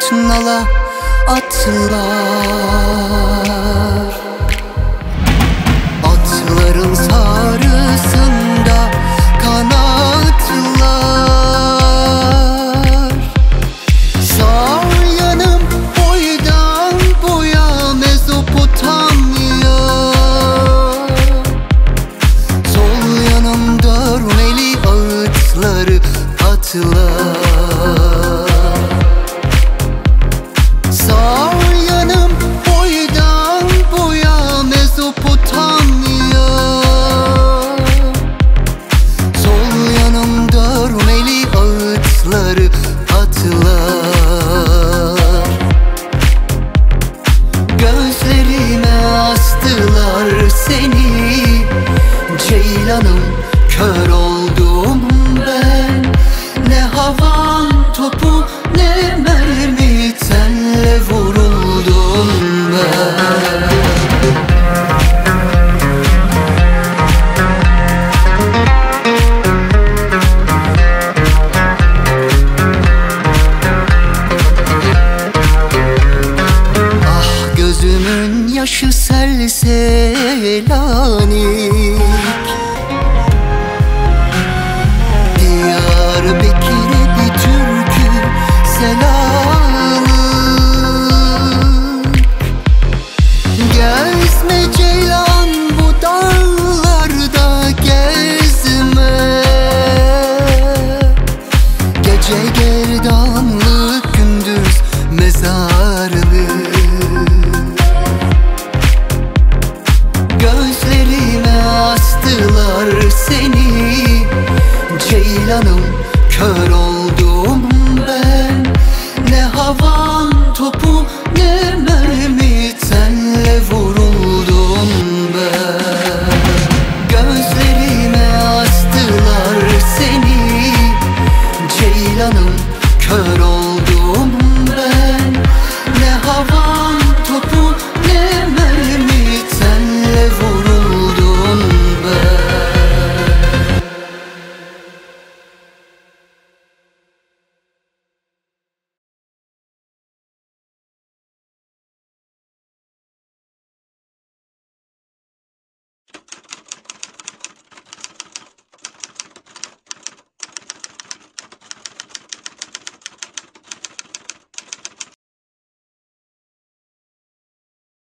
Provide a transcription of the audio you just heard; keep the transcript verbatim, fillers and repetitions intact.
nala atlar. Atların sarısında kanatlar. Sağ yanım boydan boya Mezopotamya, sol yanımda Rumeli ağıtları atlar. Sağ yanım boydan boya Mezopotamya, sol yanımda Rumeli ağıtları atlar. Gözlerime astılar seni ceylanım, kör oldum ben. Ne havan topu ne mermi, senle vuruldum ben. Ah gözümün yaşı sel selanik, Diyarbakır'a bir türkü selamı. Gezme ceylan bu dağlarda gezme, gece gerdanlık gündüz mezarlık. Gözlerime astılar seni ceylanım, kör oldum